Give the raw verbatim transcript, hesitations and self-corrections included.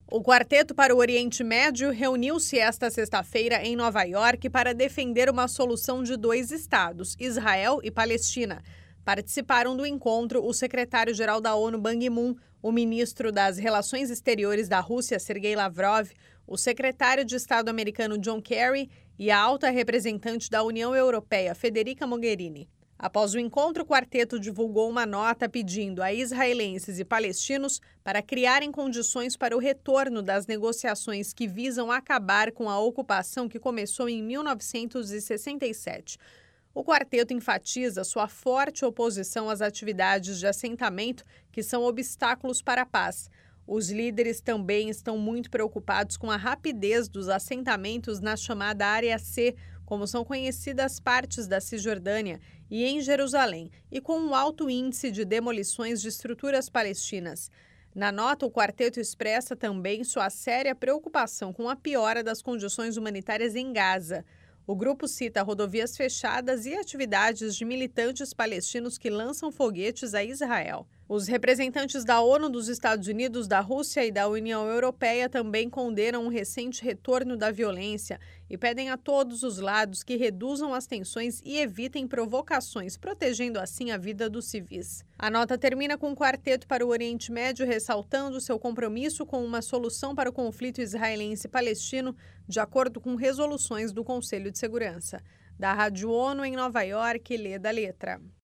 O Quarteto para o Oriente Médio reuniu-se esta sexta-feira em Nova York para defender uma solução de dois estados, Israel e Palestina. Participaram do encontro o secretário-geral da ONU, Ban Ki-moon, o ministro das Relações Exteriores da Rússia, Sergei Lavrov, o secretário de Estado americano, John Kerry, e a alta representante da União Europeia, Federica Mogherini. Após o encontro, o quarteto divulgou uma nota pedindo a israelenses e palestinos para criarem condições para o retorno das negociações que visam acabar com a ocupação que começou em mil novecentos e sessenta e sete. O quarteto enfatiza sua forte oposição às atividades de assentamento, que são obstáculos para a paz. Os líderes também estão muito preocupados com a rapidez dos assentamentos na chamada Área C, como são conhecidas partes da Cisjordânia, e em Jerusalém, e com um alto índice de demolições de estruturas palestinas. Na nota, o quarteto expressa também sua séria preocupação com a piora das condições humanitárias em Gaza. O grupo cita rodovias fechadas e atividades de militantes palestinos que lançam foguetes a Israel. Os representantes da ONU, dos Estados Unidos, da Rússia e da União Europeia também condenam o recente retorno da violência e pedem a todos os lados que reduzam as tensões e evitem provocações, protegendo assim a vida dos civis. A nota termina com o Quarteto para o Oriente Médio ressaltando seu compromisso com uma solução para o conflito israelense-palestino, de acordo com resoluções do Conselho de Segurança. Da Rádio ONU em Nova York, Leda Letra.